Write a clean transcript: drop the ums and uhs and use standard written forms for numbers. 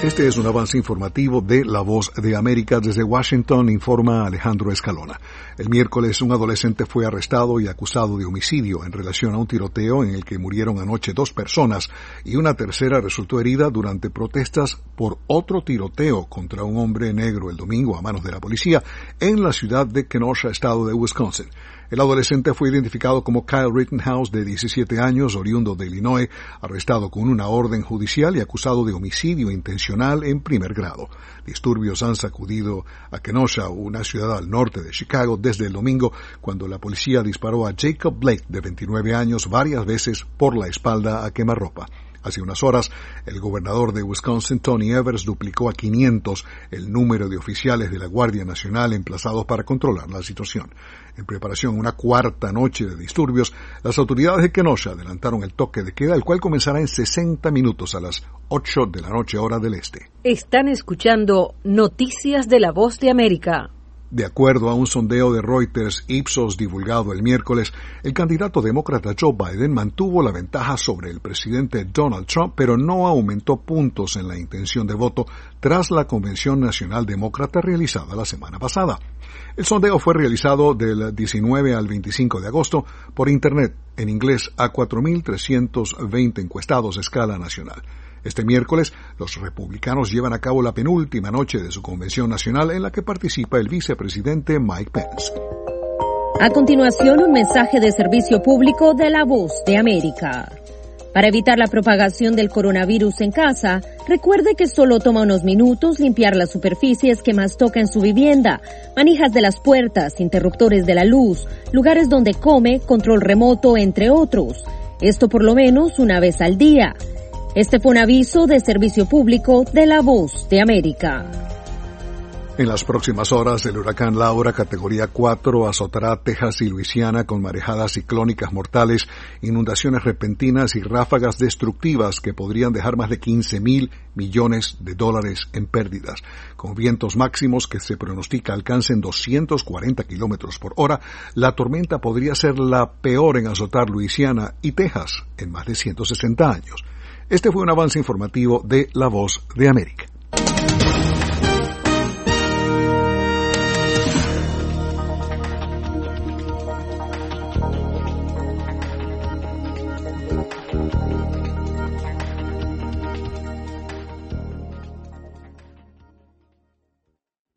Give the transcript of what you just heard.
Este es un avance informativo de La Voz de América. Desde Washington informa Alejandro Escalona. El miércoles un adolescente fue arrestado y acusado de homicidio en relación a un tiroteo en el que murieron anoche 2 personas y una tercera resultó herida durante protestas por otro tiroteo contra un hombre negro el domingo a manos de la policía en la ciudad de Kenosha, estado de Wisconsin. El adolescente fue identificado como Kyle Rittenhouse, de 17 años, oriundo de Illinois, arrestado con una orden judicial y acusado de homicidio intencional en primer grado. Disturbios han sacudido a Kenosha, una ciudad al norte de Chicago, desde el domingo, cuando la policía disparó a Jacob Blake, de 29 años, varias veces por la espalda a quemarropa. Hace unas horas, el gobernador de Wisconsin, Tony Evers, duplicó a 500 el número de oficiales de la Guardia Nacional emplazados para controlar la situación. En preparación a una cuarta noche de disturbios, las autoridades de Kenosha adelantaron el toque de queda, el cual comenzará en 60 minutos a las 8 de la noche, hora del este. Están escuchando Noticias de La Voz de América. De acuerdo a un sondeo de Reuters Ipsos divulgado el miércoles, el candidato demócrata Joe Biden mantuvo la ventaja sobre el presidente Donald Trump, pero no aumentó puntos en la intención de voto tras la Convención Nacional Demócrata realizada la semana pasada. El sondeo fue realizado del 19 al 25 de agosto por Internet, en inglés, a 4.320 encuestados a escala nacional. Este miércoles, los republicanos llevan a cabo la penúltima noche de su convención nacional en la que participa el vicepresidente Mike Pence. A continuación, un mensaje de servicio público de La Voz de América. Para evitar la propagación del coronavirus en casa, recuerde que solo toma unos minutos limpiar las superficies que más toca en su vivienda, manijas de las puertas, interruptores de la luz, lugares donde come, control remoto, entre otros. Esto por lo menos una vez al día. Este fue un aviso de servicio público de La Voz de América. En las próximas horas, el huracán Laura, categoría 4, azotará Texas y Luisiana con marejadas ciclónicas mortales, inundaciones repentinas y ráfagas destructivas que podrían dejar más de $15,000 millones en pérdidas. Con vientos máximos que se pronostica alcancen 240 kilómetros por hora, la tormenta podría ser la peor en azotar Luisiana y Texas en más de 160 años. Este fue un avance informativo de La Voz de América.